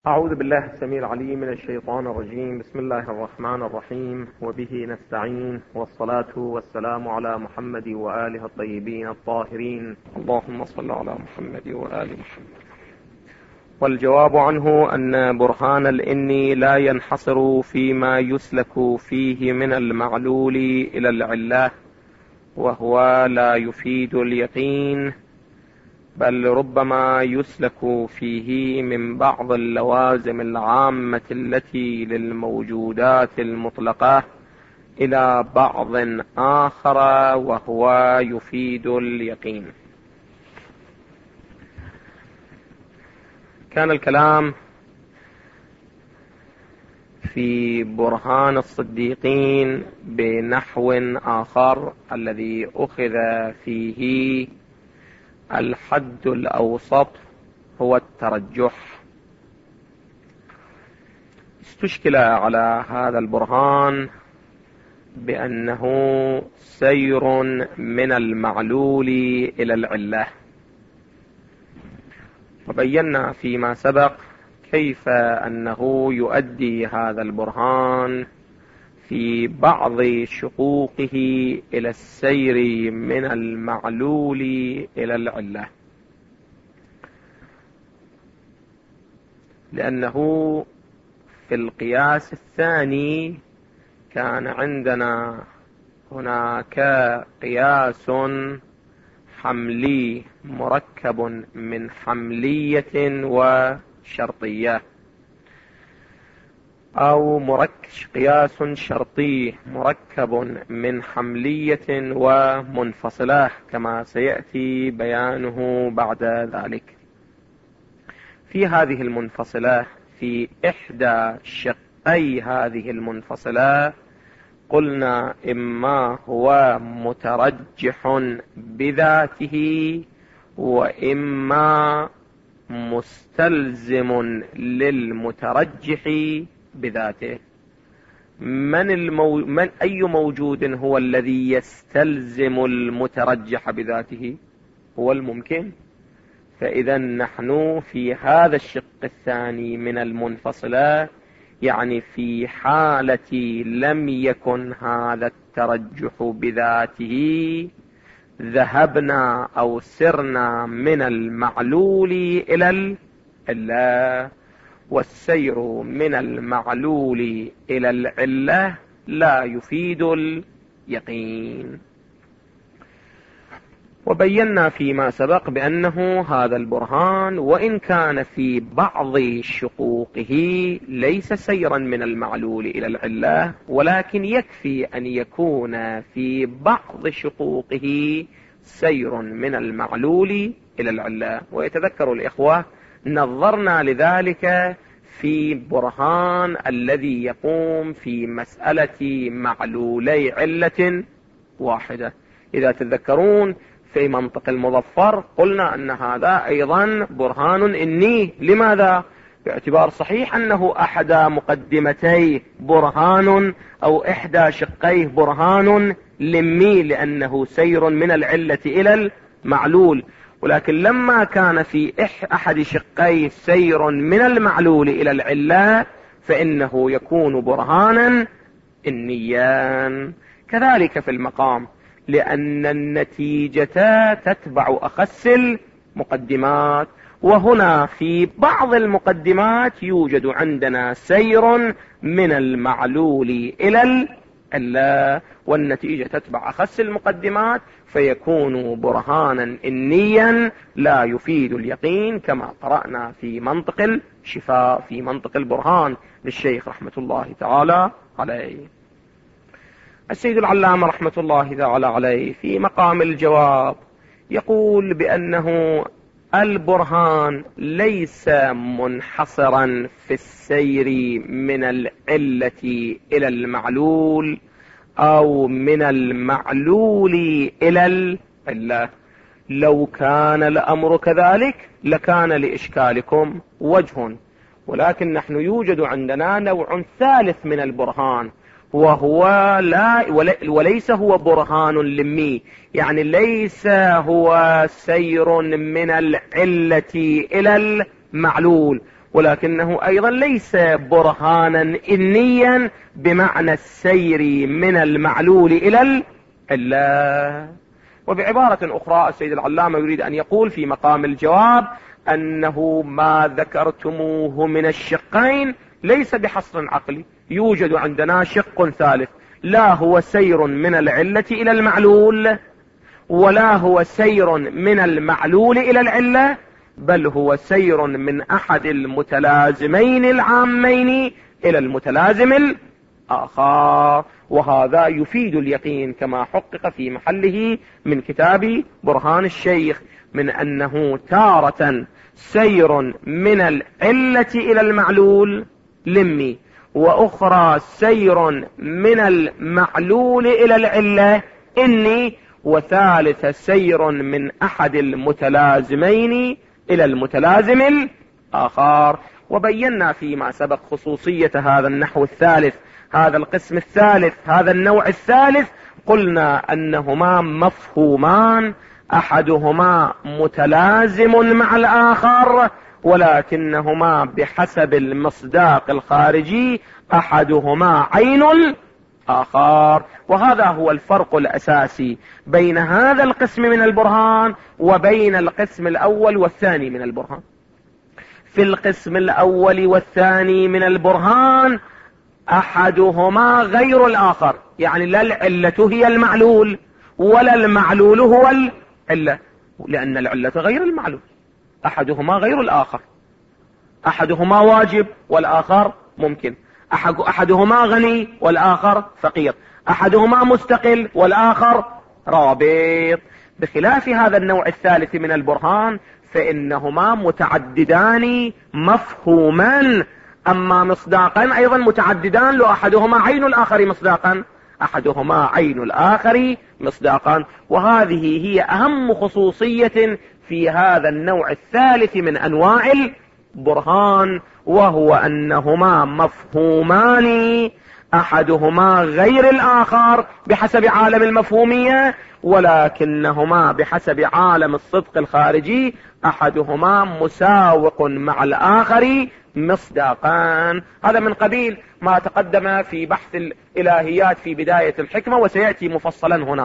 أعوذ بالله السميع العليم من الشيطان الرجيم. بسم الله الرحمن الرحيم، وبه نستعين، والصلاة والسلام على محمد وآله الطيبين الطاهرين. اللهم صل على محمد وآل محمد. والجواب عنه أن برهان الإني لا ينحصر فيما يسلك فيه من المعلول إلى العلة، وهو لا يفيد اليقين، بل ربما يسلك فيه من بعض اللوازم العامة التي للموجودات المطلقة إلى بعض آخر، وهو يفيد اليقين. كان الكلام في برهان الصديقين بنحو آخر الذي أخذ فيه الحد الأوسط هو الترجح. استشكل على هذا البرهان بأنه سير من المعلول إلى العلة، وبينا فيما سبق كيف أنه يؤدي هذا البرهان في بعض شقوقه إلى السير من المعلول إلى العلة، لأنه في القياس الثاني كان عندنا هناك قياس حملي مركب من حملية وشرطية، أو قياس شرطي مركب من حملية ومنفصلة كما سيأتي بيانه بعد ذلك. في هذه المنفصلة، في إحدى شقي هذه المنفصلة، قلنا إما هو مترجح بذاته، وإما مستلزم للمترجح بذاته. أي موجود هو الذي يستلزم المترجح بذاته؟ هو الممكن. فإذا نحن في هذا الشق الثاني من المنفصلة، يعني في حالة لم يكن هذا الترجح بذاته، ذهبنا أو سرنا من المعلول إلى العلة، والسير من المعلول إلى العلة لا يفيد اليقين. وبينا فيما سبق بأنه هذا البرهان وإن كان في بعض شقوقه ليس سيرا من المعلول إلى العلة، ولكن يكفي أن يكون في بعض شقوقه سير من المعلول إلى العلة. ويتذكر الإخوة نظرنا لذلك في برهان الذي يقوم في مسألة معلولي علة واحدة. إذا تذكرون في منطق المظفر قلنا أن هذا أيضا برهان إني. لماذا؟ باعتبار صحيح أنه أحد مقدمتي برهان أو إحدى شقيه برهان لمي، لأنه سير من العلة إلى المعلول، ولكن لما كان في أحد شقيه سير من المعلول إلى العلة فإنه يكون برهانا إنيا. كذلك في المقام، لأن النتيجة تتبع أخس المقدمات، وهنا في بعض المقدمات يوجد عندنا سير من المعلول إلى العلة، والنتيجة تتبع أخس المقدمات، فيكون برهانا إنيا لا يفيد اليقين، كما قرأنا في منطق الشفاء في منطق البرهان للشيخ رحمة الله تعالى عليه. السيد العلامة رحمة الله تعالى عليه في مقام الجواب يقول بأنه البرهان ليس منحصرا في السير من العلة إلى المعلول أو من المعلول إلى العلة. لو كان الأمر كذلك لكان لإشكالكم وجه، ولكن نحن يوجد عندنا نوع ثالث من البرهان، وهو وليس هو برهان لمي، يعني ليس هو سير من العلة إلى المعلول، ولكنه أيضا ليس برهانا إنيا بمعنى السير من المعلول إلى العلة. وبعبارة أخرى السيد العلامة يريد أن يقول في مقام الجواب أنه ما ذكرتموه من الشقين ليس بحصر عقلي، يوجد عندنا شق ثالث، لا هو سير من العلة إلى المعلول ولا هو سير من المعلول إلى العلة، بل هو سير من أحد المتلازمين العامين إلى المتلازم الآخر. وهذا يفيد اليقين كما حقق في محله من كتاب برهان الشيخ، من أنه تارة سير من العلة إلى المعلول لمي، وأخرى سير من المعلول إلى العلة إني، وثالث سير من أحد المتلازمين إلى المتلازم الآخر. وبينا فيما سبق خصوصية هذا النحو الثالث، هذا القسم الثالث، هذا النوع الثالث، قلنا أنهما مفهومان، أحدهما متلازم مع الآخر ولكنهما بحسب المصداق الخارجي أحدهما عين الآخر. وهذا هو الفرق الأساسي بين هذا القسم من البرهان وبين القسم الأول والثاني من البرهان. في القسم الأول والثاني من البرهان أحدهما غير الآخر، يعني لا العلة هي المعلول ولا المعلول هو العلة، لأن العلة غير المعلول، أحدهما غير الآخر، أحدهما واجب والآخر ممكن، أحدهما غني والآخر فقير، أحدهما مستقل والآخر رابط. بخلاف هذا النوع الثالث من البرهان فإنهما متعددان مفهوما، أما مصداقا أيضا متعددان، لو أحدهما عين الآخر مصداقا، أحدهما عين الآخر مصداقا. وهذه هي أهم خصوصية في هذا النوع الثالث من أنواع البرهان، وهو أنهما مفهومان، أحدهما غير الآخر بحسب عالم المفهومية، ولكنهما بحسب عالم الصدق الخارجي أحدهما مساوق مع الآخر مصداقان. هذا من قبيل ما تقدم في بحث الإلهيات في بداية الحكمة، وسيأتي مفصلا هنا.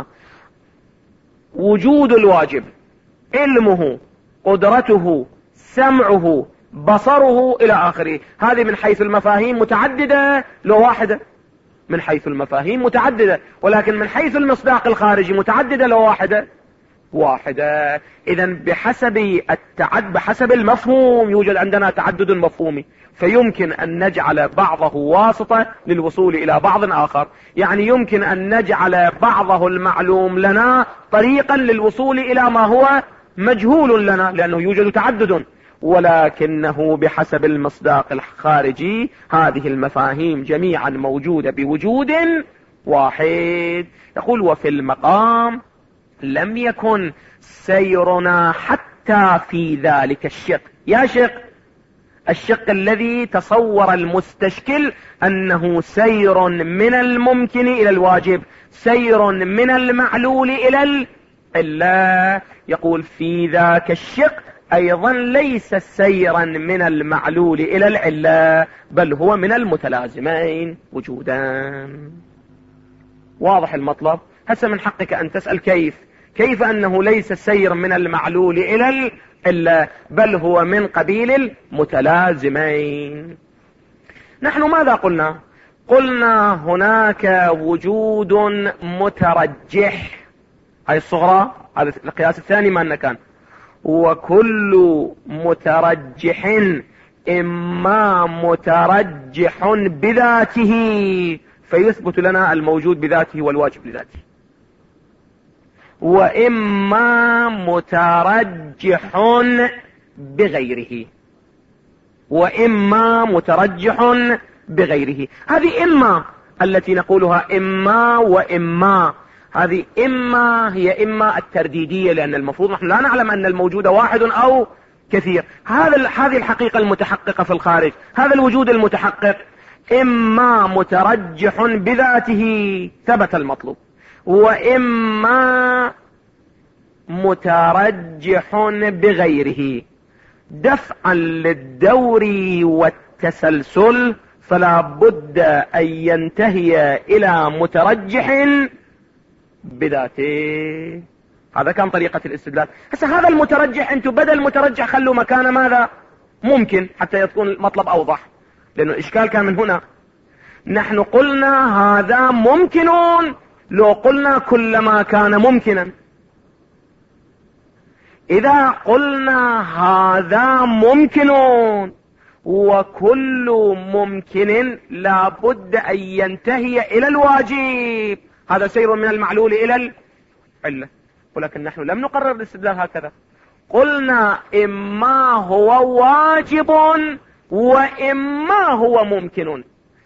وجود الواجب، علمه، قدرته، سمعه، بصره إلى آخره، هذه من حيث المفاهيم متعددة لو واحدة، من حيث المفاهيم متعددة، ولكن من حيث المصداق الخارجي متعددة لو واحدة. إذن بحسب المفهوم يوجد عندنا تعدد مفهومي، فيمكن أن نجعل بعضه واسطة للوصول إلى بعض آخر، يعني يمكن أن نجعل بعضه المعلوم لنا طريقا للوصول إلى ما هو مجهول لنا، لأنه يوجد تعدد، ولكنه بحسب المصداق الخارجي هذه المفاهيم جميعا موجودة بوجود واحد. يقول: وفي المقام لم يكن سيرنا حتى في ذلك الشق. يا شق، الشق الذي تصور المستشكل أنه سير من الممكن إلى الواجب، سير من المعلول إلى العلة. يقول: في ذاك الشق أيضا ليس سيرا من المعلول إلى العلة، بل هو من المتلازمين وجودا. واضح المطلب؟ هسه من حقك أن تسأل كيف أنه ليس سير من المعلول إلى العلة، بل هو من قبيل المتلازمين. نحن ماذا قلنا؟ قلنا هناك وجود مترجح، هذه الصغرى، هذا القياس الثاني ما كان، وكل مترجح إما مترجح بذاته فيثبت لنا الموجود بذاته والواجب لذاته، وإما مترجح بغيره، وإما مترجح بغيره. هذه إما التي نقولها إما وإما، هذه إما هي إما الترديدية، لأن المفروض نحن لا نعلم أن الموجود واحد أو كثير. هذه الحقيقة المتحققة في الخارج، هذا الوجود المتحقق، إما مترجح بذاته ثبت المطلوب، وإما مترجح بغيره دفعا للدور والتسلسل فلا بد أن ينتهي إلى مترجح بذاته. هذا كان طريقة الاستدلال. هسه هذا المترجح انتم بدل مترجح خلوا مكانه ماذا؟ ممكن، حتى يكون المطلب أوضح، لأنه الإشكال كان من هنا. نحن قلنا هذا ممكن، لو قلنا كل ما كان ممكنا. إذا قلنا هذا ممكن وكل ممكن لا بد أن ينتهي إلى الواجب، هذا سير من المعلول إلى العلة. ولكن نحن لم نقرر الاستدلال هكذا، قلنا إما هو واجب وإما هو ممكن.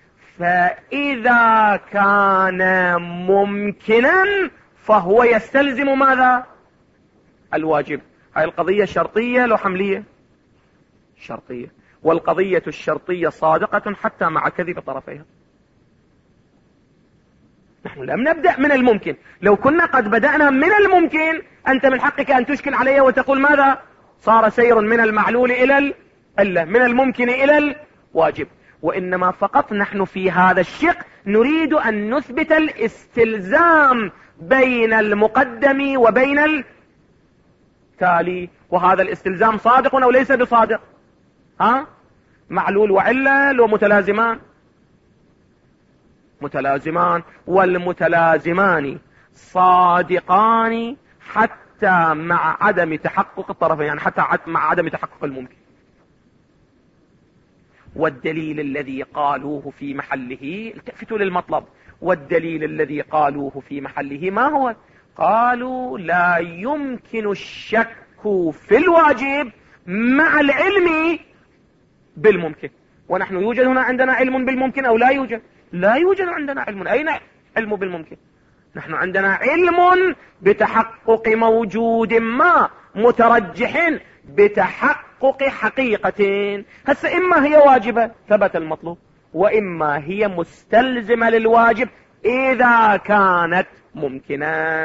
فإذا كان ممكنا فهو يستلزم ماذا؟ الواجب. هاي القضية شرطية لو حملية؟ شرطية. والقضية الشرطية صادقة حتى مع كذب طرفيها. نحن لم نبدأ من الممكن. لو كنا قد بدأنا من الممكن أنت من حقك أن تشكل علي وتقول ماذا؟ صار سير من المعلول إلى العلة، من الممكن إلى الواجب. وإنما فقط نحن في هذا الشق نريد أن نثبت الاستلزام بين المقدم وبين التالي، وهذا الاستلزام صادق أو ليس بصادق؟ معلول وعلة لو متلازمان؟ متلازمان، والمتلازمان صادقان حتى مع عدم تحقق الطرفين، يعني حتى مع عدم تحقق الممكن. والدليل الذي قالوه في محله، التفتوا للمطلب، والدليل الذي قالوه في محله ما هو؟ قالوا لا يمكن الشك في الواجب مع العلم بالممكن. ونحن يوجد هنا عندنا علم بالممكن أو لا يوجد؟ لا يوجد عندنا علم. أين علم بالممكن؟ نحن عندنا علم بتحقق موجود ما مترجح بتحقق حقيقتين. هسه إما هي واجبة ثبت المطلوب، وإما هي مستلزمة للواجب إذا كانت ممكنة.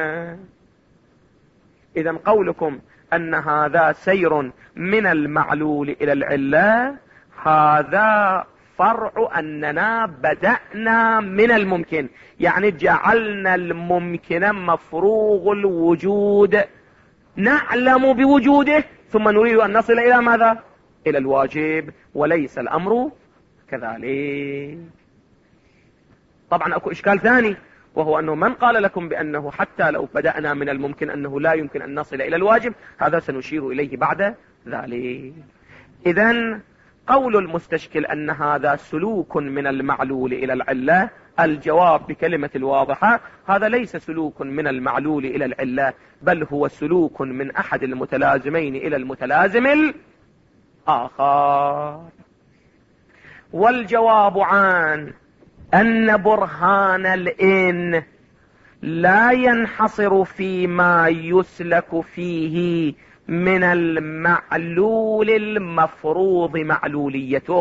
إذا قولكم أن هذا سير من المعلول إلى العلة هذا فرع أننا بدأنا من الممكن، يعني جعلنا الممكن مفروغ الوجود، نعلم بوجوده ثم نريد أن نصل إلى ماذا؟ إلى الواجب، وليس الأمر كذلك. طبعا أكو إشكال ثاني، وهو أنه من قال لكم بأنه حتى لو بدأنا من الممكن أنه لا يمكن أن نصل إلى الواجب؟ هذا سنشير إليه بعد ذلك. إذن قول المستشكل أن هذا سلوك من المعلول إلى العلة، الجواب بكلمة الواضحة: هذا ليس سلوك من المعلول إلى العلة، بل هو سلوك من أحد المتلازمين إلى المتلازم الآخر. والجواب عن أن برهان الإن لا ينحصر فيما يسلك فيه من المعلول المفروض معلوليته.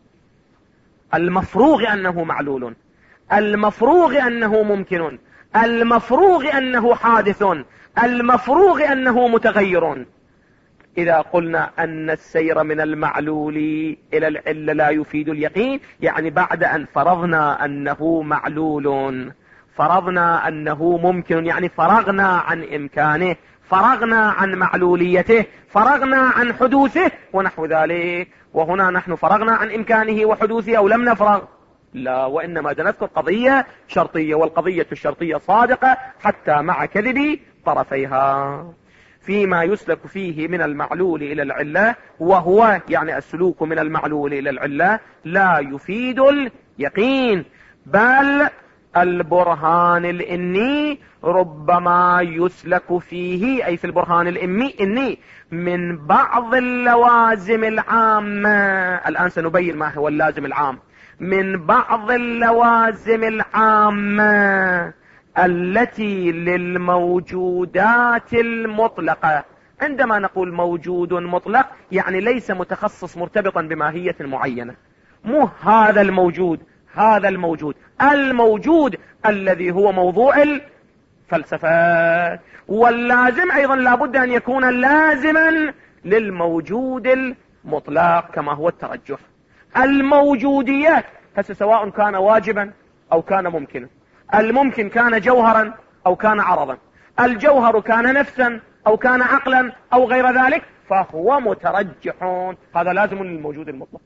المفروغ أنه معلول، المفروغ أنه ممكن، المفروغ أنه حادث، المفروغ أنه متغير. إذا قلنا أن السير من المعلول إلى العلة لا يفيد اليقين، يعني بعد أن فرضنا أنه معلول، فرضنا أنه ممكن، يعني فرغنا عن إمكانه، فرغنا عن معلوليته، فرغنا عن حدوثه ونحو ذلك. وهنا نحن فرغنا عن إمكانه وحدوثه أو لم نفرغ؟ لا، وإنما نذكر قضية شرطية، والقضية الشرطية صادقة حتى مع كذب طرفيها. فيما يسلك فيه من المعلول إلى العلة، وهو يعني السلوك من المعلول إلى العلة لا يفيد اليقين، بل البرهان الإني ربما يسلك فيه، أي في البرهان الإني، من بعض اللوازم العامة. الآن سنبين ما هو اللازم العام. من بعض اللوازم العامة التي للموجودات المطلقة. عندما نقول موجود مطلق يعني ليس متخصص مرتبطا بماهية معينة، مو هذا الموجود، هذا الموجود، الموجود الذي هو موضوع الفلسفة. واللازم أيضا لابد أن يكون لازما للموجود المطلق كما هو الترجح. الموجوديات هسه سواء كان واجبا أو كان ممكنا، الممكن كان جوهرا أو كان عرضا، الجوهر كان نفسا أو كان عقلا أو غير ذلك، فهو مترجح. هذا لازم للموجود المطلق.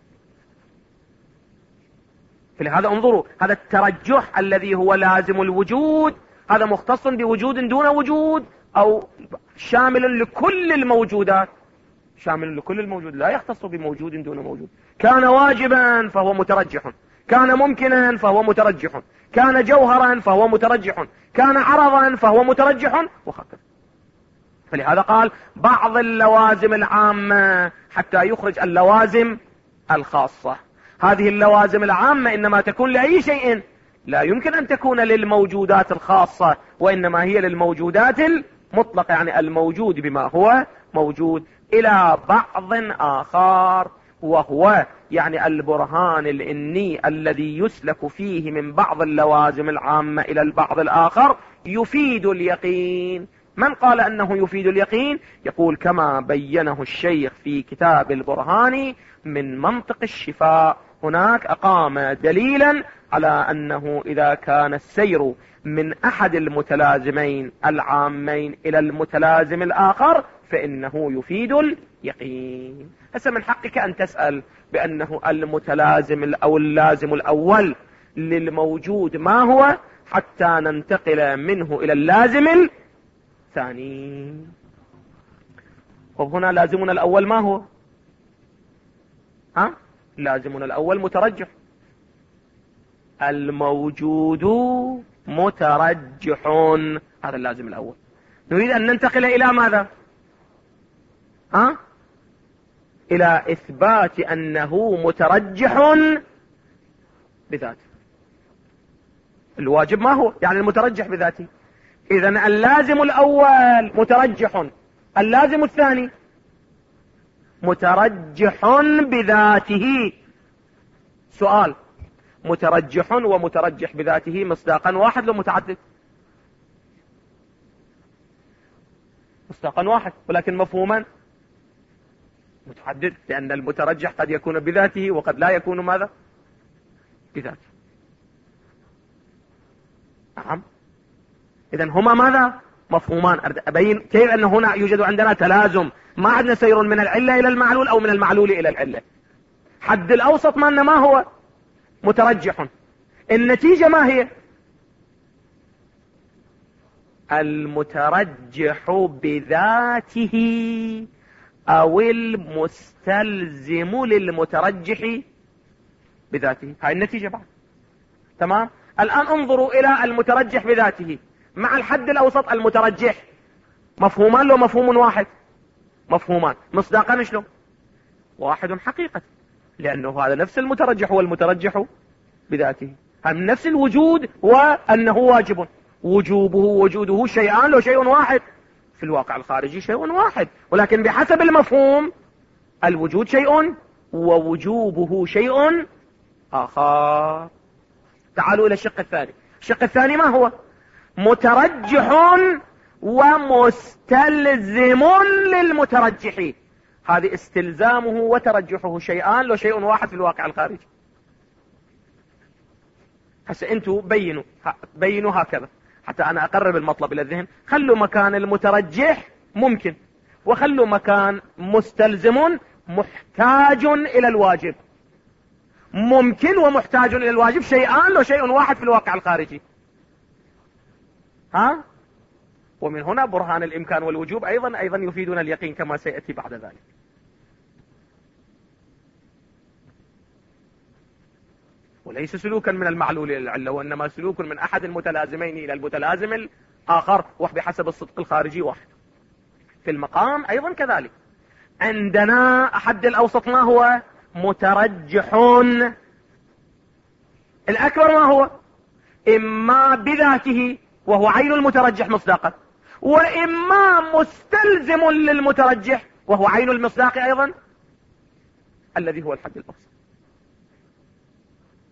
فلهذا انظروا، هذا الترجح الذي هو لازم الوجود هذا مختص بوجود دون وجود، أو شامل لكل الموجودات، شامل لكل الموجود، لا يختص بموجود دون موجود. كان واجبا فهو مترجح، كان ممكنا فهو مترجح، كان جوهرا فهو مترجح، كان عرضا فهو مترجح، وهكذا. فلهذا قال بعض اللوازم العامة حتى يخرج اللوازم الخاصة. هذه اللوازم العامة إنما تكون لأي شيء، لا يمكن أن تكون للموجودات الخاصة، وإنما هي للموجودات المطلقة، يعني الموجود بما هو موجود. إلى بعض آخر، وهو يعني البرهان الإني الذي يسلك فيه من بعض اللوازم العامة إلى البعض الآخر يفيد اليقين. من قال أنه يفيد اليقين؟ يقول كما بينه الشيخ في كتاب البرهان من منطق الشفاء. هناك أقام دليلا على أنه إذا كان السير من أحد المتلازمين العامين إلى المتلازم الآخر فإنه يفيد اليقين. هسه من حقك أن تسأل بأنه المتلازم أو اللازم الأول للموجود ما هو، حتى ننتقل منه إلى اللازم الثاني. وهنا لازمنا الأول ما هو؟ لازمنا الأول مترجح. الموجود مترجح، هذا اللازم الأول. نريد أن ننتقل إلى ماذا؟ إلى إثبات أنه مترجح بذاته. الواجب ما هو؟ يعني المترجح بذاته. إذن اللازم الأول مترجح، اللازم الثاني مترجح بذاته. سؤال: مترجح ومترجح بذاته مصداقا واحد لو متعدد؟ مصداقا واحد، ولكن مفهوما متعدد، لأن المترجح قد يكون بذاته وقد لا يكون ماذا؟ بذاته. نعم. إذن هما ماذا؟ مفهومان. أبين كيف أن هنا يوجد عندنا تلازم، ما عندنا سير من العلة إلى المعلول أو من المعلول إلى العلة. حد الأوسط مالنا ما هو؟ مترجح. النتيجة ما هي؟ المترجح بذاته أو المستلزم للمترجح بذاته. هاي النتيجة بعد. تمام. الآن انظروا إلى المترجح بذاته مع الحد الأوسط المترجح، مفهومان لو مفهوم واحد؟ مفهومان. مصداقا شلون؟ واحد حقيقة، لأنه هذا نفس المترجح هو المترجح بذاته، هم نفس الوجود وأنه واجب. وجوبه وجوده شيئان لو شيء واحد، في الواقع الخارجي شيء واحد، ولكن بحسب المفهوم الوجود شيء ووجوبه شيء آخر. تعالوا إلى الشق الثاني. الشق الثاني ما هو؟ مترجح ومستلزم للمترجح. هذه استلزامه وترجحه شيئان لو شيء واحد في الواقع الخارجي. هسه انتوا بينوا هكذا حتى انا اقرب المطلب الى الذهن. خلوا مكان المترجح ممكن، وخلوا مكان مستلزم محتاج الى الواجب. ممكن ومحتاج الى الواجب شيئان لو شيء واحد في الواقع الخارجي. ومن هنا برهان الامكان والوجوب ايضا يفيدون اليقين كما سيأتي بعد ذلك. وليس سلوكا من المعلول الى العلة، وانما سلوك من احد المتلازمين الى المتلازم الاخر، وبحسب الصدق الخارجي واحد. في المقام ايضا كذلك. عندنا احد الاوسط ما هو؟ مترجح. الاكبر ما هو؟ اما بذاته وهو عين المترجح مصداقا، واما مستلزم للمترجح وهو عين المصداق ايضا الذي هو الحد الاوسط.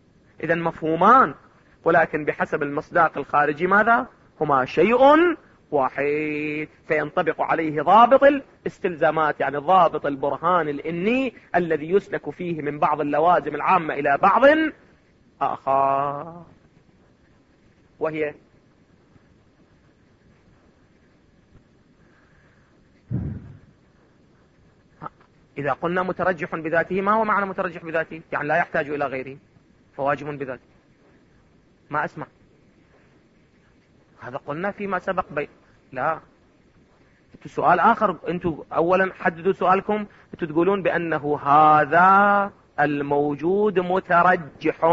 اذا مفهومان، ولكن بحسب المصداق الخارجي ماذا؟ هما شيء واحد، فينطبق عليه ضابط الاستلزامات، يعني ضابط البرهان الإني الذي يسلك فيه من بعض اللوازم العامة إلى بعض آخر، وهي إذا قلنا مترجح بذاته، ما هو معنى مترجح بذاته؟ يعني لا يحتاج إلى غيره فواجب بذاته. ما أسمع هذا قلنا فيما سبق لا، سؤال آخر. أنتم أولا حددوا سؤالكم، أنتم تقولون بأنه هذا الموجود مترجح،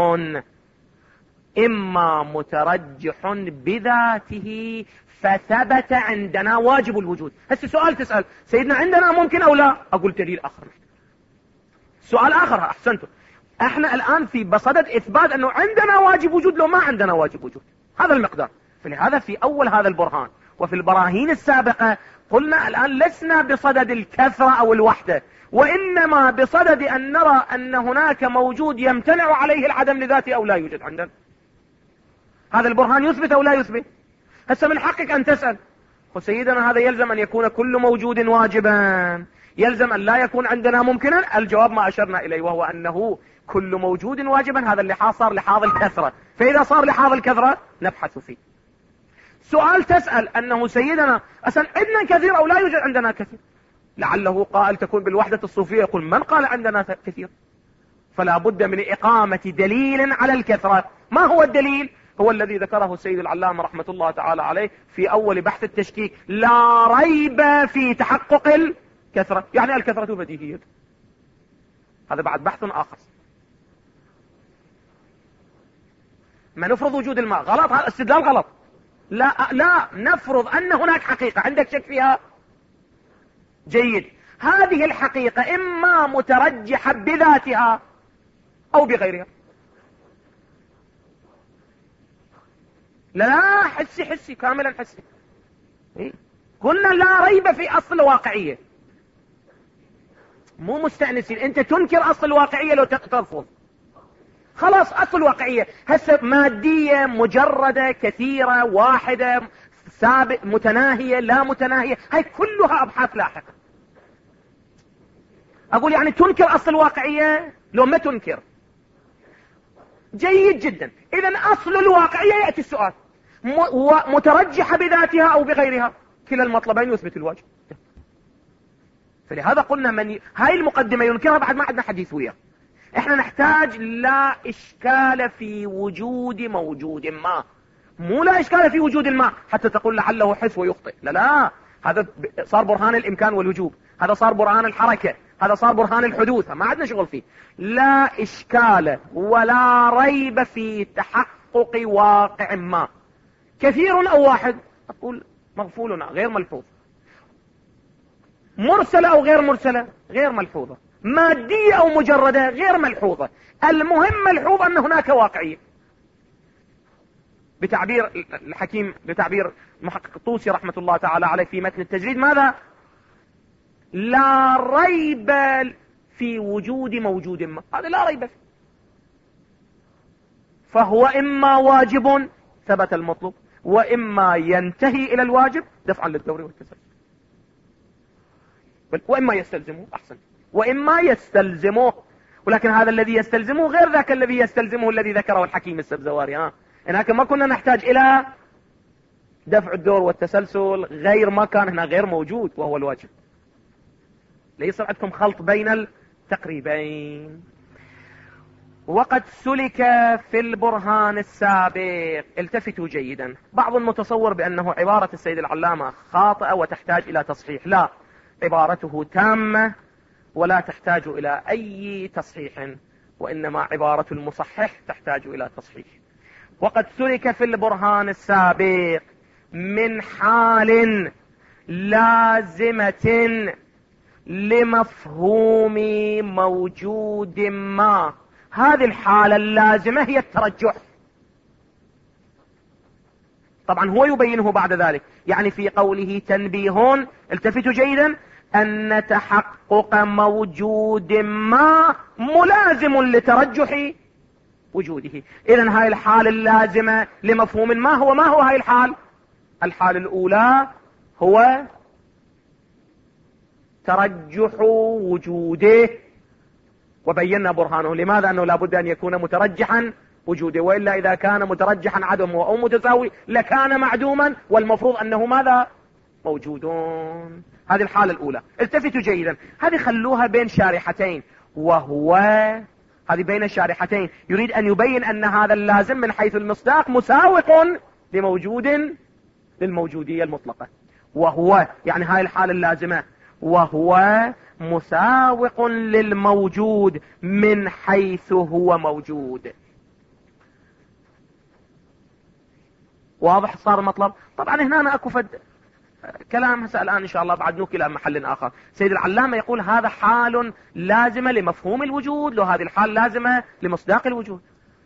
إما مترجح بذاته فثبت عندنا واجب الوجود. هسه سؤال تسأل سيدنا عندنا ممكن أو لا، أقول دليل آخر. سؤال آخر، أحسنتم، احنا الآن في بصدد إثبات أنه عندنا واجب وجود لو ما عندنا واجب وجود، هذا المقدار. فلهذا في أول هذا البرهان وفي البراهين السابقة قلنا الآن لسنا بصدد الكثرة أو الوحدة، وإنما بصدد أن نرى أن هناك موجود يمتنع عليه العدم لذاته أو لا يوجد عندنا. هذا البرهان يثبت أو لا يثبت؟ هسه من حقك أن تسأل وسيدنا هذا يلزم أن يكون كل موجود واجبا، يلزم أن لا يكون عندنا ممكنا. الجواب ما أشرنا إليه، وهو أنه كل موجود واجبا، هذا اللي صار لحاظ الكثرة، فإذا صار لحاظ الكثرة نبحث فيه. سؤال تسأل أنه سيدنا أصلا عندنا كثير أو لا يوجد عندنا كثير، لعله قائل تكون بالوحدة الصوفية يقول من قال عندنا كثير؟ فلا بد من إقامة دليل على الكثرة. ما هو الدليل؟ هو الذي ذكره السيد العلامة رحمة الله تعالى عليه في أول بحث التشكيك: لا ريب في تحقق الكثرة. يعني الكثرة بديهية، هذا بعد بحث آخر. ما نفرض وجود الماء غلط، هذا استدلال غلط. لا نفرض أن هناك حقيقة، عندك شك فيها؟ جيد، هذه الحقيقة إما مترجحة بذاتها أو بغيرها. لا حسي كاملا حسي. قلنا لا ريب في أصل الواقعية، مو مستأنسين. أنت تنكر أصل الواقعية لو ترفض، خلاص أصل الواقعية هسه مادية مجردة كثيرة واحدة سابق متناهية لا متناهية، هاي كلها أبحاث لاحقة. أقول يعني تنكر أصل الواقعية لو ما تنكر؟ جيد جدا. إذن أصل الواقعية يأتي السؤال مترجحة بذاتها أو بغيرها، كلا المطلبين يثبت الواجب. فلهذا قلنا هاي المقدمة ينكرها بعد ما عندنا حديث وياه. احنا نحتاج لا إشكال في وجود موجود ما، مو لا إشكال في وجود الماء حتى تقول لعله حس ويخطئ. لا هذا صار برهان الإمكان والوجوب، هذا صار برهان الحركة، هذا صار برهان الحدوث، ما عندنا شغل فيه. لا إشكال ولا ريب في تحقق واقع ما، كثير أو واحد، أقول مغفولنا غير ملحوظ، مرسلة أو غير مرسلة غير ملحوظة، مادية أو مجردة غير ملحوظة، المهم ملحوظ أن هناك واقعية. بتعبير الحكيم، بتعبير محقق الطوسي رحمة الله تعالى عليه في متن التجريد، ماذا؟ لا ريب في وجود موجود ما، هذا لا ريب فيه، فهو إما واجب ثبت المطلوب، وإما ينتهي إلى الواجب دفعا للدور والتسلسل، وإما يستلزمه، أحسن، وإما يستلزمه. ولكن هذا الذي يستلزمه غير ذاك الذي يستلزمه الذي ذكره الحكيم السبزواري. هناك ما كنا نحتاج إلى دفع الدور والتسلسل، غير ما كان هنا غير موجود وهو الواجب. ليس عندكم خلط بين التقريبين. وقد سلك في البرهان السابق، التفتوا جيدا، بعض المتصور بأنه عبارة السيد العلامة خاطئة وتحتاج إلى تصحيح. لا، عبارته تامة ولا تحتاج إلى أي تصحيح، وإنما عبارة المصحح تحتاج إلى تصحيح. وقد سلك في البرهان السابق من حال لازمة لمفهوم موجود ما، هذه الحالة اللازمة هي الترجح. طبعا هو يبينه بعد ذلك، يعني في قوله تنبيه، التفتوا جيدا، أن تحقق موجود ما ملازم لترجح وجوده. إذن هاي الحالة اللازمة لمفهوم ما هو هاي الحال؟ الحالة الأولى هو ترجح وجوده، وبينا برهانه لماذا أنه لابد أن يكون مترجحا وجوده، وإلا إذا كان مترجحا عدمه أو متساوي لكان معدوما، والمفروض أنه ماذا؟ موجودون. هذه الحالة الأولى. التفتوا جيدا، هذه خلوها بين شارحتين، وهو هذه بين الشارحتين يريد أن يبين أن هذا اللازم من حيث المصداق مساوق لموجود للموجودية المطلقة، وهو يعني هاي الحالة اللازمة، وهو مساوق للموجود من حيث هو موجود. واضح صار المطلب؟ طبعا هنا أنا أكو فد كلام هسه الآن إن شاء الله بعد نوكل إلى محل آخر. سيد العلامة يقول هذا حال لازمة لمفهوم الوجود، لو هذه الحال لازمة لمصداق الوجود.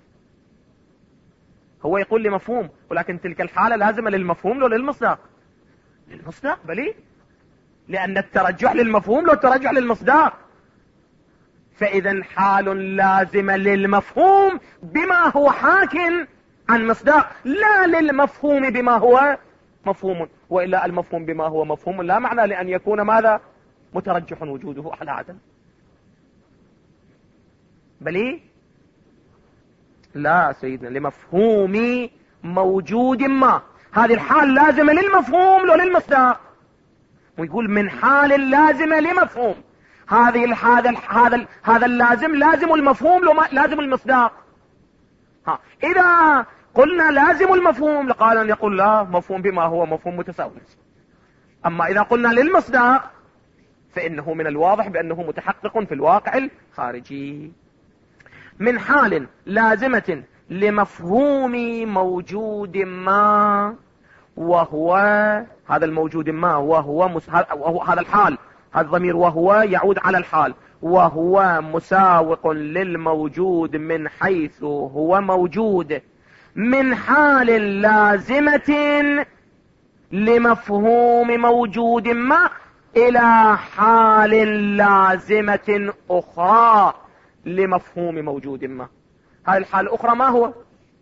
هو يقول لمفهوم، ولكن تلك الحالة لازمة للمفهوم لو للمصداق؟ للمصداق بلي، لأن الترجح للمفهوم لو الترجح للمصداق. فإذا حال لازمة للمفهوم بما هو حاك عن مصداق، لا للمفهوم بما هو مفهوم، وإلا المفهوم بما هو مفهوم لا معنى لأن يكون ماذا؟ مترجح وجوده على عدم. بلي لا سيدنا، لمفهوم موجود ما. هذه الحال لازمة للمفهوم لو للمصداق، ويقول من حال لازمة لمفهوم. هذا اللازم لازم المفهوم لو لازم المصداق. إذا قلنا لازم المفهوم لقال أن يقول لا، مفهوم بما هو مفهوم متساوي. أما إذا قلنا للمصداق فإنه من الواضح بأنه متحقق في الواقع الخارجي. من حال لازمة لمفهوم موجود ما، وهو هذا الموجود ما وهو هذا الحال، هذا الضمير وهو يعود على الحال، وهو مساوق للموجود من حيث هو موجود. من حال لازمة لمفهوم موجود ما إلى حال لازمة أخرى لمفهوم موجود ما. هاي الحالة الأخرى ما هو؟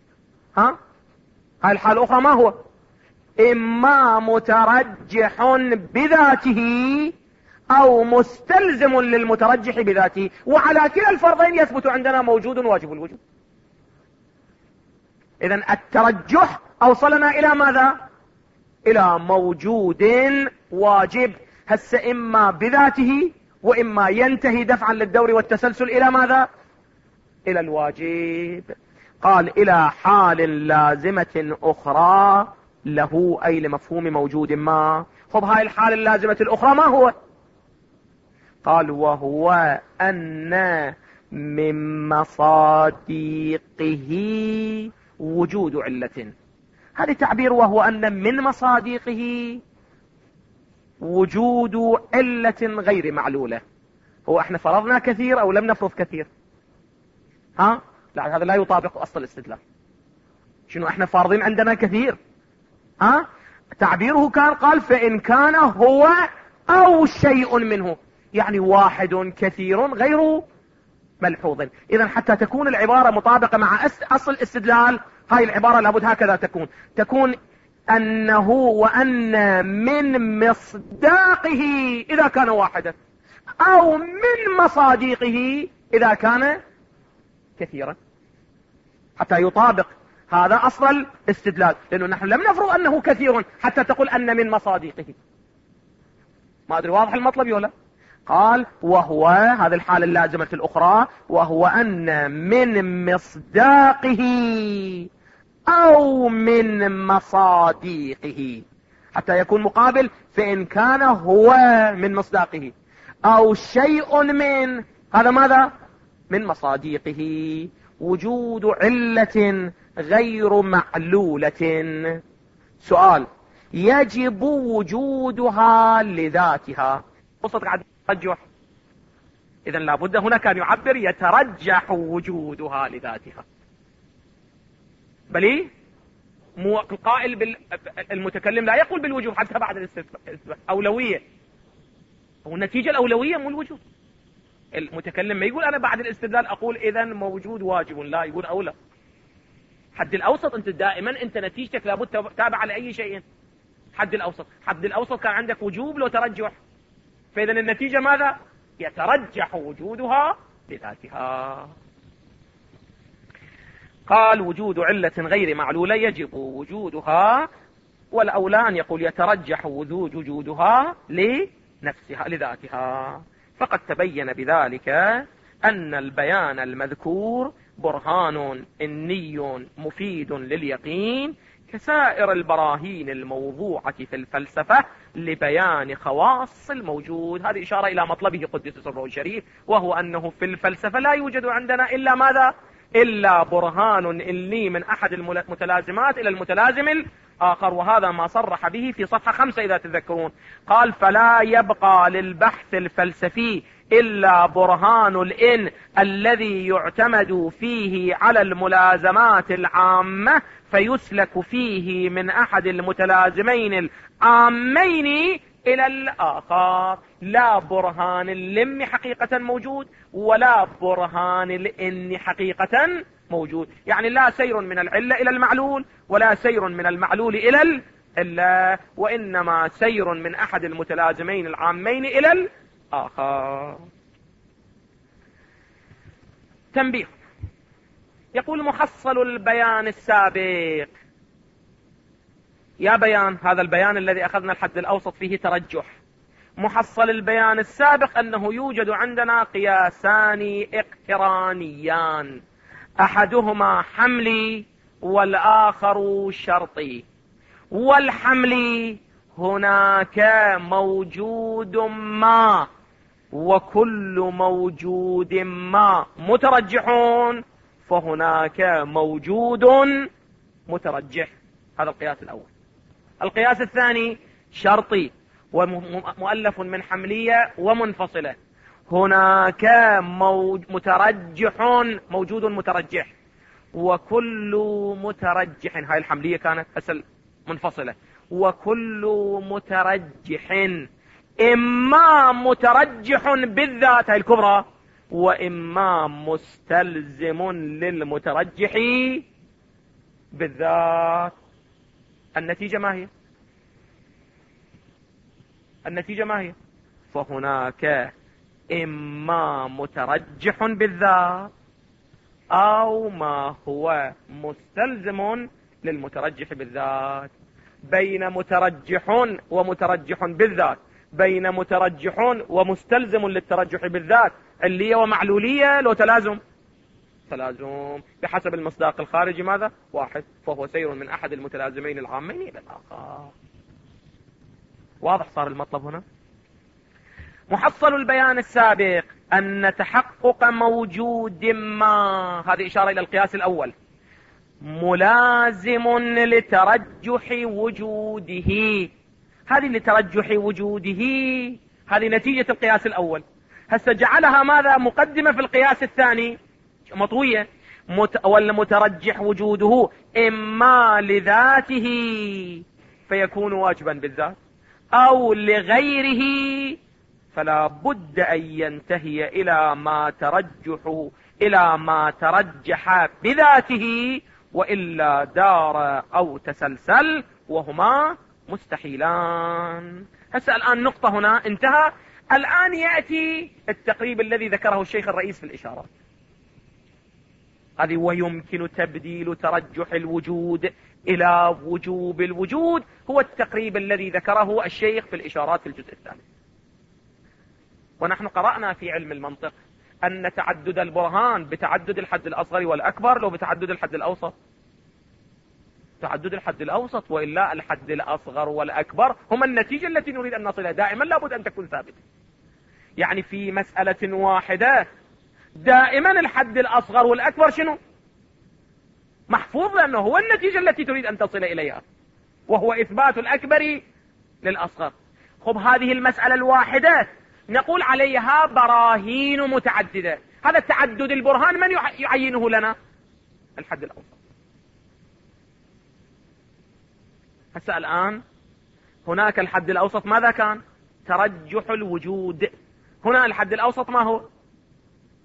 هاي الحالة الأخرى ما هو؟ إما مترجح بذاته أو مستلزم للمترجح بذاته، وعلى كلا الفرضين يثبت عندنا موجود واجب الوجود. إذن الترجح أوصلنا إلى ماذا؟ إلى موجود واجب، هسه إما بذاته وإما ينتهي دفعا للدور والتسلسل إلى ماذا؟ إلى الواجب. قال إلى حال لازمة أخرى له، أي لمفهوم موجود ما. خب هاي الحالة اللازمة الأخرى ما هو؟ قال وهو أن من مصادقه وجود علة. هذا تعبير وهو أن من مصادقه وجود علة غير معلولة. هو احنا فرضنا كثير أو لم نفرض كثير؟ لا، هذا لا يطابق أصل الاستدلال. شنو احنا فارضين عندنا كثير؟ تعبيره كان قال فإن كان هو أو شيء منه، يعني واحد كثير غير ملحوظ. إذن حتى تكون العبارة مطابقة مع أصل الاستدلال، هاي العبارة لابد هكذا تكون أنه وأن من مصداقه إذا كان واحدا، أو من مصادقه إذا كان كثيرا، حتى يطابق هذا أصل الاستدلال. لأنه نحن لم نفرض أنه كثير حتى تقول أن من مصادقه. ما أدري واضح المطلب ولا؟ قال وهو هذه الحالة اللازمة الأخرى، وهو أن من مصداقه أو من مصادقه، حتى يكون مقابل فإن كان هو من مصداقه أو شيء من هذا ماذا؟ من مصادقه وجود علة غير معلولة. سؤال: يجب وجودها لذاتها؟ قصة قاعد ترجح، إذن لابد هنا كان يعبر يترجح وجودها لذاتها. بلي مو القائل المتكلم لا يقول بالوجوب حتى بعد الاستثبات، أولوية، والنتيجة الأولوية مو الوجود. المتكلم ما يقول أنا بعد الاستدلال أقول إذن موجود واجب، لا، يقول أولى. حد الأوسط أنت دائما أنت نتيجتك لابد تابعة لأي شيء. حد الأوسط. حد الأوسط كان عندك وجوب لو ترجح، فإذا النتيجة ماذا؟ يترجح وجودها بذاتها. قال وجود علة غير معلولة يجب وجودها، والأولى أن يقول يترجح وجودها لنفسها لذاتها. فقد تبين بذلك أن البيان المذكور برهان إني مفيد لليقين كسائر البراهين الموضوعة في الفلسفة لبيان خواص الموجود. هذه إشارة إلى مطلبه قدس سره الشريف، وهو أنه في الفلسفة لا يوجد عندنا إلا ماذا؟ إلا برهان إني من أحد المتلازمات إلى المتلازم الآخر، وهذا ما صرح به في صفحة 5 إذا تذكرون. قال فلا يبقى للبحث الفلسفي إلا برهان الإن الذي يعتمد فيه على الملازمات العامة، فيسلك فيه من أحد المتلازمين العامين إلى الآخر. لا برهان اللم حقيقة موجود، ولا برهان الإن حقيقة موجود. يعني لا سير من العلة إلى المعلول، ولا سير من المعلول إلى العلة، وإنما سير من أحد المتلازمين العامين إلى الآخر. تنبيه. يقول محصل البيان السابق، يا بيان هذا البيان الذي أخذنا الحد الأوسط فيه ترجح، محصل البيان السابق أنه يوجد عندنا قياسان اقترانيان، أحدهما حملي والآخر شرطي. والحملي هناك موجود ما، وكل موجود ما مترجحون، فهناك موجود مترجح. هذا القياس الأول. القياس الثاني شرطي ومؤلف من حملية ومنفصلة. هناك موجود مترجح، وكل مترجح، هاي الحملية كانت أسل منفصلة، وكل مترجح إما مترجح بالذات هاي الكبرى، وإما مستلزم للمترجح بالذات. النتيجة ما هي؟ النتيجة ما هي؟ فهناك إما مترجح بالذات أو ما هو مستلزم للمترجح بالذات. بين مترجح ومترجح بالذات، بين مترجح ومستلزم للترجح بالذات، علية ومعلولية لو تلازم بحسب المصداق الخارجي ماذا؟ واحد، فهو سير من أحد المتلازمين العامين إلى الآخر. واضح صار المطلب هنا؟ محصل البيان السابق أن تحقق موجود ما، هذه إشارة إلى القياس الأول، ملازم لترجح وجوده. هذه لترجح وجوده هذه نتيجة القياس الأول. هسه جعلها ماذا؟ مقدمة في القياس الثاني مطوية. والمترجح وجوده إما لذاته فيكون واجبا بالذات، أو لغيره فلا بد أن ينتهي إلى ما ترجح بذاته، وإلا دار أو تسلسل، وهما مستحيلان. هسه الآن نقطة هنا انتهى. الآن يأتي التقريب الذي ذكره الشيخ الرئيس في الإشارات هذه، ويمكن تبديل ترجح الوجود إلى وجوب الوجود، هو التقريب الذي ذكره الشيخ في الإشارات في الجزء الثاني. ونحن قرأنا في علم المنطق أن تعدد البرهان بتعدد الحد الأصغر والأكبر لو بتعدد الحد الأوسط، تعدد الحد الأوسط، وإلا الحد الأصغر والأكبر هما النتيجة التي نريد أن نصلها، دائما لابد أن تكون ثابتة. يعني في مسألة واحدة دائما الحد الأصغر والأكبر شنو؟ محفوظ، لأنه هو النتيجة التي تريد أن تصل إليها، وهو إثبات الأكبر للأصغر. خب هذه المسألة الواحدة نقول عليها براهين متعددة. هذا التعدد البرهان من يعينه لنا؟ الحد الأوسط. هسه الآن هناك الحد الأوسط ماذا كان؟ ترجح الوجود. هنا الحد الأوسط ما هو؟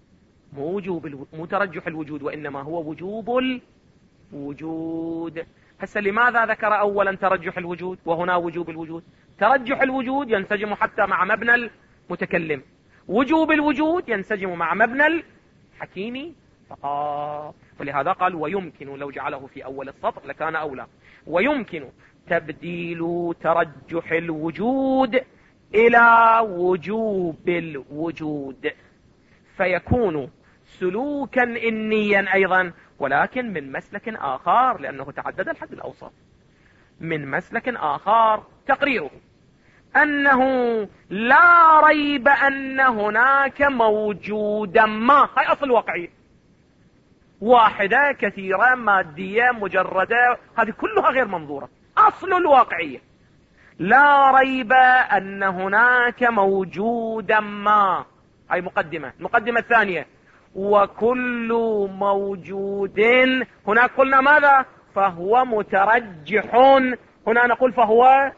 مو ترجح الوجود، وإنما هو وجوب الوجود. هسه لماذا ذكر أولا ترجح الوجود وهنا وجوب الوجود؟ ترجح الوجود ينسجم حتى مع مبنى المتكلم، وجوب الوجود ينسجم مع مبنى الحكيم فقط. ولهذا قال ويمكن، لو جعله في أول السطر لكان أولى، ويمكن تبديل ترجح الوجود إلى وجوب الوجود، فيكون سلوكا إنيا أيضا، ولكن من مسلك آخر، لأنه تعدد الحد الأوسط. من مسلك آخر تقريره أنه لا ريب أن هناك موجودا ما، هاي أصل واقعية، واحدة كثيرة مادية مجردة، هذه كلها غير منظورة، أصل الواقعية. لا ريب أن هناك موجودا ما، هاي مقدمة. المقدمة الثانية وكل موجود، هناك قلنا ماذا؟ فهو مترجح، هنا نقول فهو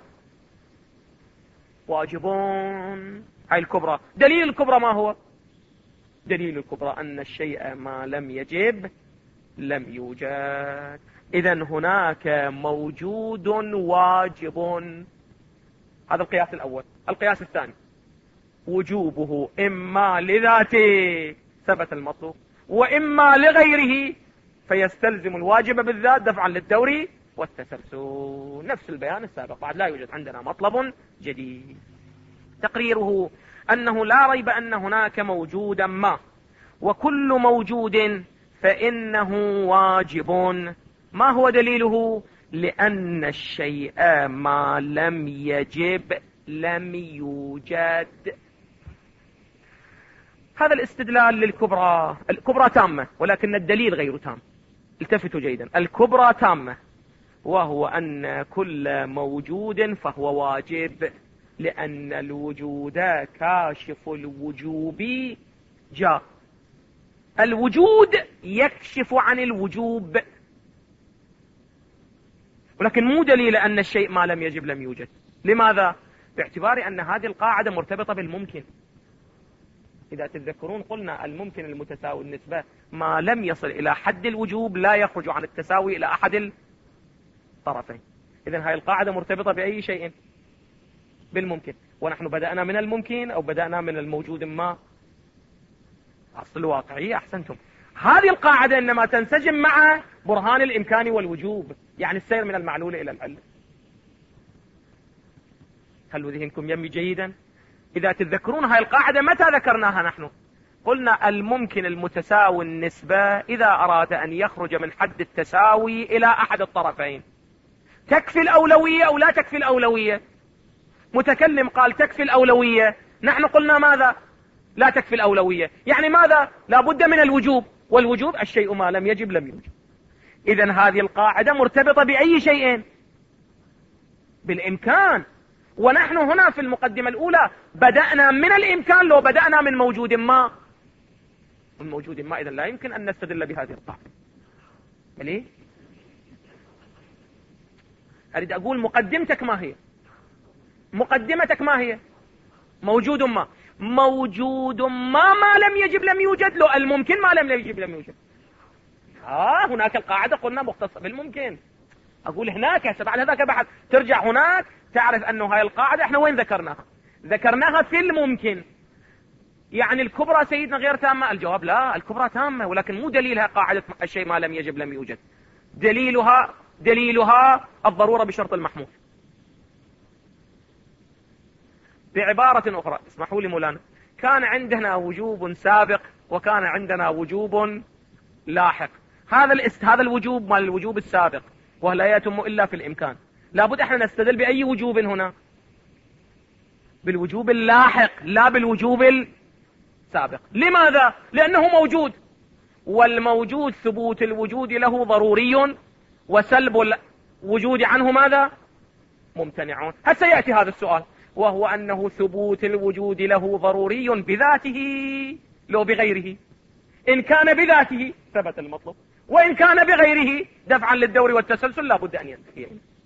واجب. هاي الكبرى. دليل الكبرى ما هو؟ دليل الكبرى أن الشيء ما لم يجب لم يوجد. إذن هناك موجود واجب، هذا القياس الأول. القياس الثاني وجوبه إما لذاته ثبت المطلوب، وإما لغيره فيستلزم الواجب بالذات دفعا للدور والتسلسل. نفس البيان السابق، بعد لا يوجد عندنا مطلب جديد. تقريره أنه لا ريب أن هناك موجودا ما، وكل موجود فإنه واجب. ما هو دليله؟ لأن الشيء ما لم يجب لم يوجد. هذا الاستدلال للكبرى. الكبرى تامة ولكن الدليل غير تام. التفتوا جيدا، الكبرى تامة، وهو أن كل موجود فهو واجب، لأن الوجود كاشف الوجوب جاء. الوجود يكشف عن الوجوب، ولكن مو دليل أن الشيء ما لم يجب لم يوجد. لماذا؟ باعتبار أن هذه القاعدة مرتبطة بالممكن. إذا تتذكرون قلنا الممكن المتساوي النسبة ما لم يصل إلى حد الوجوب لا يخرج عن التساوي إلى أحد الطرفين. إذن هذه القاعدة مرتبطة بأي شيء؟ بالممكن. ونحن بدأنا من الممكن أو بدأنا من الموجود ما؟ أصل الواقعية. أحسنتم. هذه القاعدة إنما تنسجم مع برهان الإمكان والوجوب، يعني السير من المعلول إلى العلة. خلوا ذهنكم يمي جيدا. إذا تتذكرون هاي القاعدة متى ذكرناها نحن؟ قلنا الممكن المتساوي النسبة إذا أراد أن يخرج من حد التساوي إلى أحد الطرفين تكفي الأولوية أو لا تكفي الأولوية؟ متكلم قال تكفي الأولوية، نحن قلنا ماذا؟ لا تكفي الأولوية. يعني ماذا؟ لا بد من الوجوب، والوجوب الشيء ما لم يجب لم يوجب. إذن هذه القاعدة مرتبطة بأي شيء؟ بالإمكان. ونحن هنا في المقدمة الأولى بدأنا من الإمكان، لو بدأنا من موجود ما، من موجود ما، إذن لا يمكن أن نستدل بهذه القاعدة. ليه؟ أريد أقول مقدمتك ما هي؟ مقدمتك ما هي؟ موجود ما. موجود ما لم يجب لم يوجد، لو الممكن ما لم يجب لم يوجد. هناك القاعدة قلنا مختصة بالممكن. أقول هناك بعد هذاك بحث ترجع هناك تعرف أنه هاي القاعدة احنا وين ذكرناها؟ ذكرناها في الممكن. يعني الكبرى سيدنا غير تامة؟ الجواب لا، الكبرى تامة، ولكن مو دليلها قاعدة الشيء ما لم يجب لم يوجد. دليلها الضرورة بشرط المحمول. بعبارة أخرى، اسمحوا لي مولانا، كان عندنا وجوب سابق وكان عندنا وجوب لاحق. هذا الوجوب مال الوجوب السابق وهو لا يتم إلا في الإمكان. لابد احنا نستدل بأي وجوب هنا؟ بالوجوب اللاحق لا بالوجوب السابق. لماذا؟ لأنه موجود، والموجود ثبوت الوجود له ضروري، وسلب الوجود عنه ماذا؟ ممتنع. هل سيأتي هذا السؤال، وهو أنه ثبوت الوجود له ضروري بذاته لو بغيره. إن كان بذاته ثبت المطلوب، وإن كان بغيره دفعا للدور والتسلسل لا بد أن ينتهي.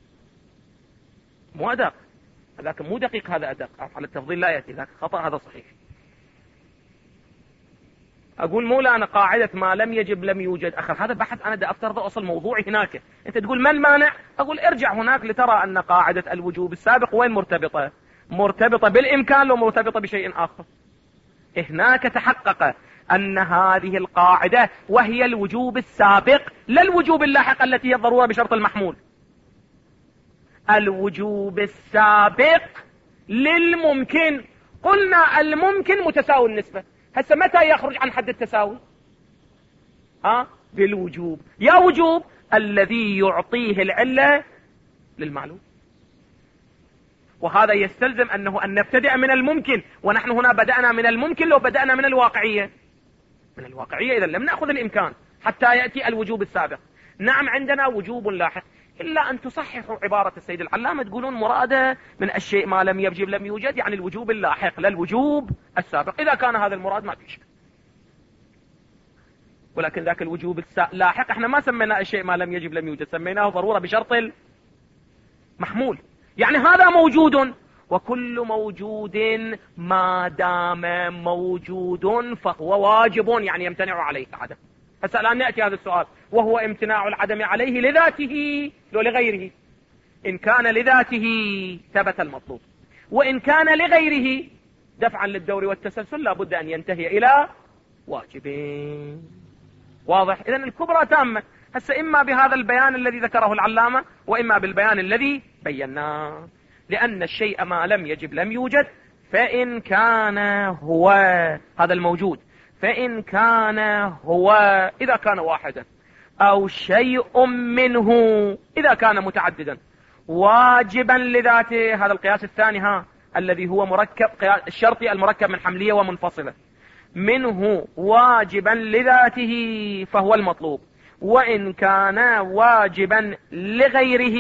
مو أدق هذاك، مو دقيق، هذا أدق على التفضيل لا يأتي ذاك خطأ، هذا صحيح. أقول مولانا قاعدة ما لم يجب لم يوجد، أخر هذا بحث أنا دا أفترض أصل موضوعي هناك. أنت تقول ما المانع؟ أقول ارجع هناك لترى أن قاعدة الوجوب السابق وين مرتبطة؟ مرتبطة بالإمكان لو مرتبطة بشيء آخر. هناك تحقق أن هذه القاعدة وهي الوجوب السابق لا الوجوب اللاحق التي هي الضرورة بشرط المحمول. الوجوب السابق للممكن، قلنا الممكن متساوي النسبة. هسه متى يخرج عن حد التساوي؟ بالوجوب. يا وجوب الذي يعطيه العلة للمعلوم. وهذا يستلزم أن نبتدأ من الممكن، ونحن هنا بدأنا من الممكن لو بدأنا من الواقعية. من الواقعية إذا لم نأخذ الإمكان حتى يأتي الوجوب السابق. نعم عندنا وجوب لاحق، إلا أن تصححوا عبارة السيد العلامة تقولون مراده من الشيء ما لم يجب لم يوجد، يعني الوجوب اللاحق لا الوجوب السابق. إذا كان هذا المراد ما في شيء، ولكن ذاك الوجوب اللاحق احنا ما سميناه الشيء ما لم يجب لم يوجد، سميناه ضرورة بشرط المحمول. يعني هذا موجود، وكل موجود ما دام موجود فهو واجب، يعني يمتنع عليه العدم. هسه الآن نأتي هذا السؤال، وهو امتناع العدم عليه لذاته لو لغيره. إن كان لذاته ثبت المطلوب، وإن كان لغيره دفعا للدور والتسلسل لابد أن ينتهي إلى واجبين. واضح؟ إذن الكبرى تامة. هسه إما بهذا البيان الذي ذكره العلامة، وإما بالبيان الذي بيناه. لأن الشيء ما لم يجب لم يوجد، فإن كان هو هذا الموجود، فإن كان هو إذا كان واحدا، أو شيء منه إذا كان متعددا، واجبا لذاته. هذا القياس الثاني الذي هو مركب الشرطي المركب من حملية ومنفصلة. منه واجبا لذاته فهو المطلوب، وإن كان واجبا لغيره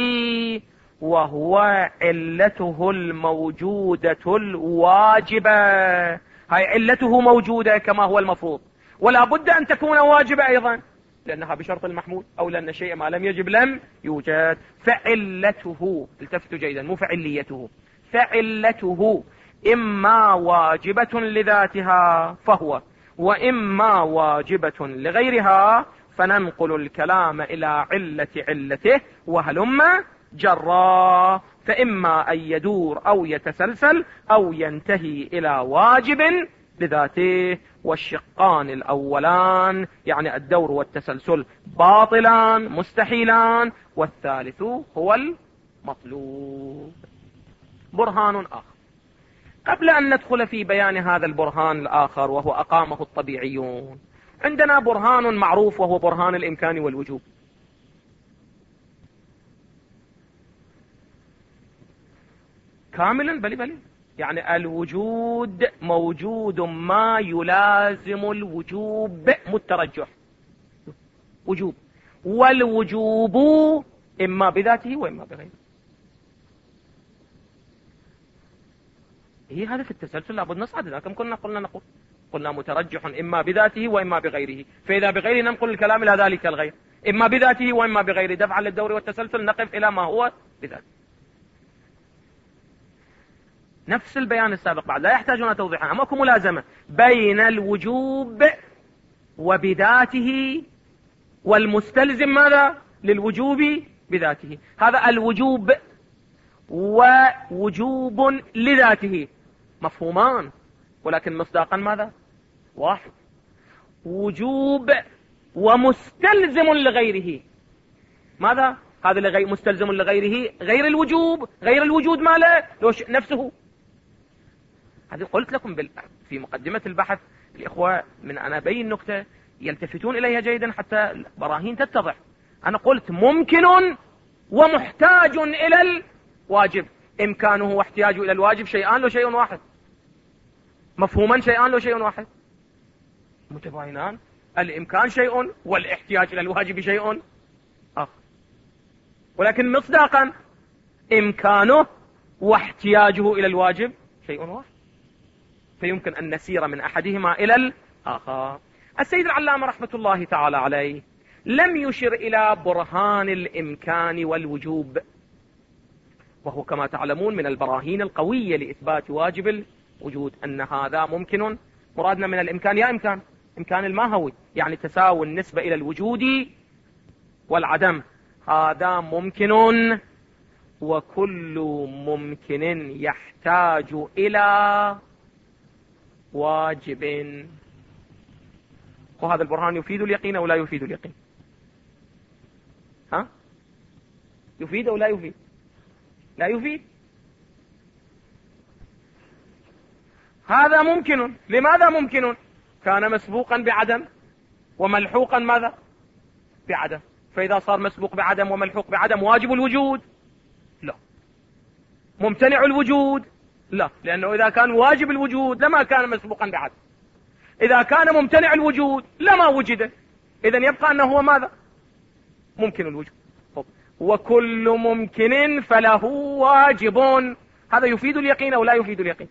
وهو علته الموجودة الواجبة. هاي علته موجودة كما هو المفروض، ولا بد أن تكون واجبة أيضا لأنها بشرط المحمول، أو لأن شيء ما لم يجب لم يوجد. فعلته، التفتوا جيدا، مو فعليته، فعلته إما واجبة لذاتها فهو، وإما واجبة لغيرها، فننقل الكلام إلى علة علته وهلم جرا. فإما أن يدور أو يتسلسل أو ينتهي إلى واجب لذاته. والشقان الأولان يعني الدور والتسلسل باطلان مستحيلان، والثالث هو المطلوب. برهان آخر قبل أن ندخل في بيان هذا البرهان الآخر وهو أقامه الطبيعيون، عندنا برهان معروف وهو برهان الإمكان والوجوب. كاملا بلي يعني الوجود موجود ما يلازم الوجوب مترجح وجوب، والوجوب إما بذاته وإما بغيره. هذا في التسلسل لابد نصعد. إذا كم قلنا مترجح إما بذاته وإما بغيره، فإذا بغيره ننقل الكلام إلى ذلك الغير، إما بذاته وإما بغيره، دفعا للدور والتسلسل نقف إلى ما هو بذاته. نفس البيان السابق بعد، لا يحتاجون توضيحا. أماكم ملازمة بين الوجوب وبذاته، والمستلزم ماذا للوجوب بذاته. هذا الوجوب ووجوب لذاته مفهومان، ولكن مصداقا ماذا؟ واحد. وجوب ومستلزم لغيره ماذا؟ هذا مستلزم لغيره غير الوجوب، غير الوجود ماله نفسه. هذه قلت لكم في مقدمة البحث الإخوة من أنا بين نقطة يلتفتون إليها جيدا حتى البراهين تتضح. أنا قلت ممكن ومحتاج إلى الواجب. إمكانه واحتياجه إلى الواجب شيئان لو شيء واحد، مفهوما شيئان لو شيء واحد، متباينان. الإمكان شيء والاحتياج إلى الواجب شيء آخر، ولكن مصداقا إمكانه واحتياجه إلى الواجب شيء واحد، فيمكن أن نسير من أحدهما إلى الآخر. السيد العلامة رحمة الله تعالى عليه لم يشر إلى برهان الإمكان والوجوب، وهو كما تعلمون من البراهين القوية لإثبات واجب الوجود، أن هذا ممكن. مرادنا من الإمكان يا إمكان إمكان الماهوي، يعني تساوي النسبة إلى الوجود والعدم. هذا ممكن، وكل ممكن يحتاج إلى واجب. وهذا البرهان يفيد اليقين أو لا يفيد اليقين؟ ها؟ يفيد أو لا يفيد؟ لا يفيد. هذا ممكن. لماذا ممكن؟ كان مسبوقا بعدم وملحوقا ماذا؟ بعدم. فإذا صار مسبوق بعدم وملحوق بعدم واجب الوجود؟ لا. ممتنع الوجود؟ لا، لأنه إذا كان واجب الوجود لما كان مسبوقا بعدم. إذا كان ممتنع الوجود لما وجد. إذن يبقى أنه هو ماذا؟ ممكن الوجود. وكل ممكن فله واجب. هذا يفيد اليقين أو لا يفيد اليقين؟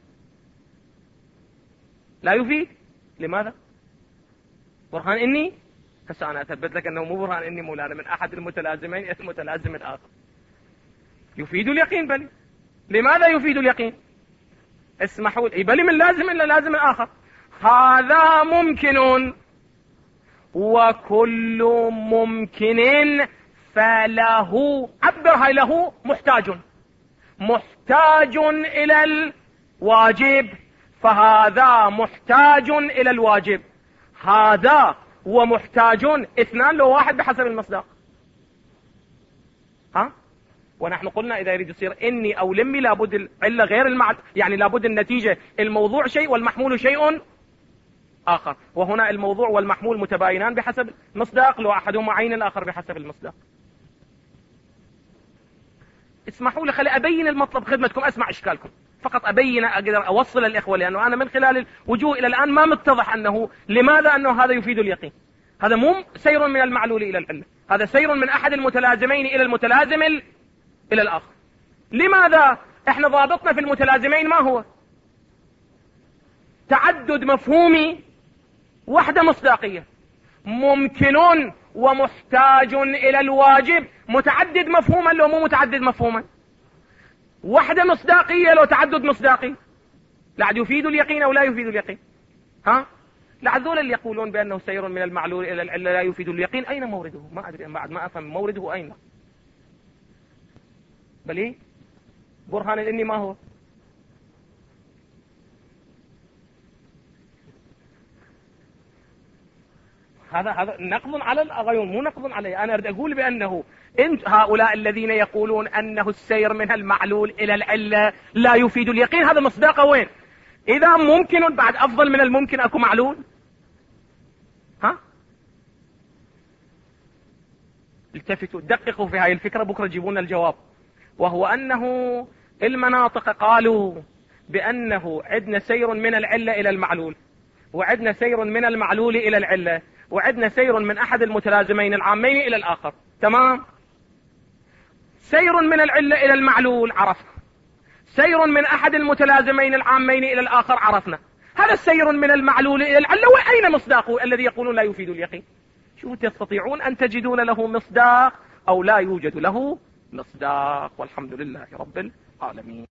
لا يفيد. لماذا؟ برهان إني، هسه أنا أثبت لك أنه مو برهان إني مولانا من أحد المتلازمين إلى المتلازم الآخر. يفيد اليقين بل. لماذا يفيد اليقين؟ اسمحوا لي، بل من لازم إلى لازم الآخر. هذا ممكن، وكل ممكن فله، عبر هاي له محتاج إلى الواجب، فهذا محتاج إلى الواجب. هذا ومحتاج اثنان لو واحد بحسب المصداق. ها؟ ونحن قلنا إذا يريد يصير إني أو لمي لابد العلة غير يعني لابد النتيجة الموضوع شيء والمحمول شيء آخر، وهنا الموضوع والمحمول متباينان بحسب مصداق، لو أحدهما عين الآخر بحسب المصداق. اسمحوا لي خلي أبين المطلب خدمتكم، أسمع إشكالكم، فقط أبين أقدر أوصل الإخوة، لأنه أنا من خلال الوجوه إلى الآن ما متضح أنه لماذا أنه هذا يفيد اليقين. هذا مو سير من المعلول إلى العلة، هذا سير من أحد المتلازمين إلى المتلازم إلى الآخر. لماذا؟ إحنا ضابطنا في المتلازمين ما هو؟ تعدد مفهومي، وحدة مصداقية. ممكن ومحتاج إلى الواجب، متعدد مفهوما لو مو متعدد مفهوما، وحدة مصداقية لو تعدد مصداقي. لعد يفيد اليقين أو لا يفيد اليقين؟ ها؟ لعذول اللي يقولون بأنه سير من المعلول إلى العلة لا يفيد اليقين، أين مورده؟ ما أدري، بعد ما أفهم مورده أين. بل إيه؟ برهان الإني ما هو؟ هذا نقض على الغيون، مو نقض علي. أنا أريد أقول بأنه انت هؤلاء الذين يقولون أنه السير من المعلول إلى العلة لا يفيد اليقين، هذا مصداقه وين؟ إذا ممكن بعد أفضل من الممكن أكو معلول؟ ها؟ التفتوا دققوا في هاي الفكرة، بكرة جيبونا الجواب. وهو أنه المناطق قالوا بأنه عندنا سير من العلة إلى المعلول، وعندنا سير من المعلول إلى العلة، وعندنا سير من أحد المتلازمين العامين إلى الآخر. تمام؟ سير من العلة إلى المعلول عرفنا، سير من أحد المتلازمين العامين إلى الآخر عرفنا. هذا السير من المعلول إلى العلة وأين مصداقه الذي يقولون لا يفيد اليقين؟ شو تستطيعون أن تجدون له مصداق أو لا يوجد له مصداق؟ والحمد لله رب العالمين.